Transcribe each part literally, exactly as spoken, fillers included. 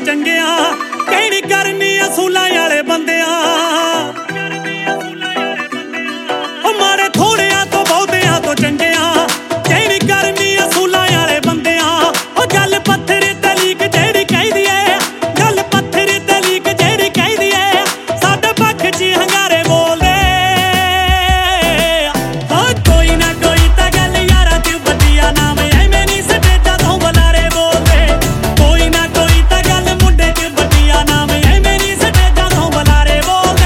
ਚੰਗਿਆਂ ਕਹਿਣੀ ਕਰਨੀ ਅਸੂਲਾਂ ਵਾਲੇ ਬੰਦਿਆਂ ਉਹ ਮਾੜੇ ਥੋੜਿਆਂ ਤੋਂ ਬਹੁਤਿਆਂ ਤੋਂ ਚੰਗਿਆਂ ਕਹਿਣੀ ਕਰਨੀ ਅਸੂਲਾਂ ਵਾਲੇ ਬੰਦਿਆਂ ਉਹ ਗੱਲ ਪੱਥਰ ਤੇ ਲੀਕ ਜਿਹੜੀ ਕਹਿੰਦੀ ਏ ਗੱਲ ਪੱਥਰ ਤੇ ਲੀਕ ਜਿਹੜੀ ਕਹਿੰਦੀ ਏ ਸਾਡੇ ਪੱਖ 'ਚ ਹੰਗਾਰੇ ਬੋਲਦੇ ਹਾਂ ਕੋਈ ਨਾ ਕੋਈ ਤਾਂ ਗੱਲ ਯਾਰਾਂ 'ਚ ਵਧੀਆ ਨਾਮ ਐਵੇਂ ਨਹੀਂ ਸਟੇਜਾਂ ਤੋਂ ਬੁਲਾਰੇ ਬੋਲਦੇ ਕੋਈ ਨਾ ਕੋਈ ਤਾਂ ਗੱਲ ਮੁੰਡੇ 'ਚ ਵਧੀਆ ਨਾਮ ਐਵੇਂ ਨਹੀਂ ਸਟੇਜਾਂ ਤੋਂ ਬੁਲਾਰੇ ਬੋਲਦੇ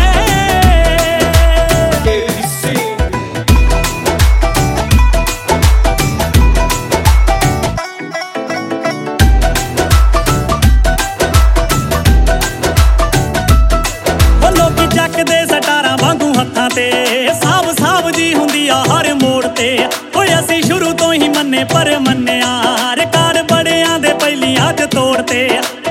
ਲੋਕੀ ਚੱਕਦੇ ਸਟਾਰਾਂ ਵਾਂਗੂ ਹੱਥਾਂ ਤੇ ਸਾਬ ਸਾਬ ਜੀ ਹੁੰਦੀ ਆ ਹਰ ਮੋੜ ਤੇ ਓਏ ਅਸੀਂ ਸ਼ੁਰੂ ਤੋਂ ਹੀ ਮੰਨੇ ਪਰ ਮੰਨਿਆ ਰਿਕਾਰਡ ਬੜਿਆਂ ਦੇ ਪਹਿਲੀਆਂ 'ਚ ਤੋੜਤੇ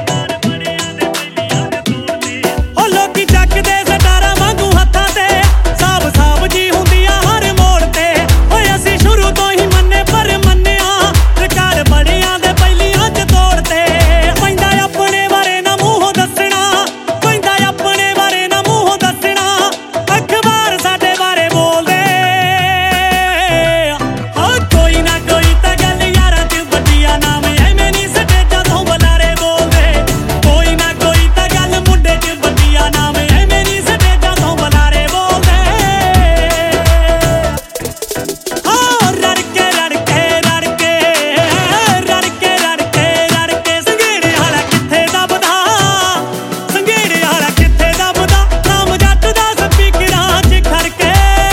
ਓ ਲੋਕੀ ਚੱਕਦੇ ਸਟਾਰਾਂ ਵਾਂਗੂ ਹੱਥਾਂ ਤੇ ਸਾਬ ਸਾਬ ਜੀ ਹੁੰਦੀ ਆ ਹਰ ਮੋੜ ਤੇ ਓਏ ਅਸੀਂ ਸ਼ੁਰੂ ਤੋਂ ਹੀ ਮੰਨੇ ਪਰ ਮੰਨਿਆ ਰਿਕਾਰਡ ਬੜਿਆਂ ਦੇ ਪਹਿਲੀਆਂ 'ਚ ਤੋੜਤੇ ਪੈਂਦਾ ਆਪਣੇ ਬਾਰੇ ਨਾ ਮੂੰਹੋਂ ਦੱਸਣਾ ਪੈਂਦਾ ਆਪਣੇ ਬਾਰੇ ਨਾ ਮੂੰਹੋਂ ਦੱਸਣਾ ਅਖਬਾਰ ਸਾਡੇ ਬਾਰੇ ਬੋਲਦੇ ਹਾਂ ਕੋਈ ਨਾ ਕੋਈ ਤਾਂ ਗੱਲ ਯਾਰਾਂ 'ਚ ਵਧੀਆ ਨਾਮ ਐਵੇਂ ਨਹੀਂ ਸਟੇਜਾਂ ਤੋਂ ਬੁਲਾਰੇ ਬੋਲਦੇ ਕੋਈ ਨਾ ਕੋਈ ਤਾਂ ਗੱਲ ਮੁੰਡੇ 'ਚ ਵਧੀਆ ਨਾਮ ਐਵੇਂ ਨਹੀਂ ਸਟੇਜਾਂ ਤੋਂ ਬੁਲਾਰੇ ਬੋਲਦੇ ਹਾਂ ਰੜ ਕੇ ਰੜ ਕੇ ਰੜ ਕੇ ਰੜ ਕੇ ਰੜ ਕੇ ਰੜ ਕੇ ਸੰਘੇੜੇ ਵਾਲਾ ਕਿੱਥੇ ਦੱਬਦਾ ਸੰਘੇੜੇ ਵਾਲਾ ਕਿੱਥੇ ਦੱਬਦਾ ਨਾਮ ਜੱਟ ਦਾ ਸਪੀਕਰਾਂ 'ਚ ਖੜਕੇ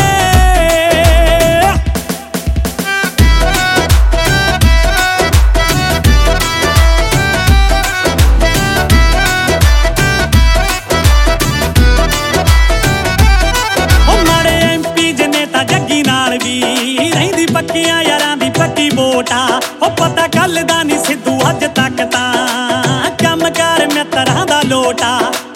ਉਹ ਮਾੜੇ ਐਮਪੀ ਜਨੇ ਤਾਂ ਜੱਗੀ ਨਾਲ ਵੀ ਰਹਿੰਦੀ ਪੱਕੀਆਂ ਯਾਰਾਂ ਦੀ ਪੱਕੀ ਵੋਟ ਆ ਉਹ ਪਤਾ ਗੱਲ ਦਾ ਨਹੀਂ ਸਿੱਧੂ ਅੱਜ ਤੱਕ ਤਾਂ ਕੰਮ ਕਾਰ ਮਿੱਤਰਾਂ ਦਾ ਲੋਟਾ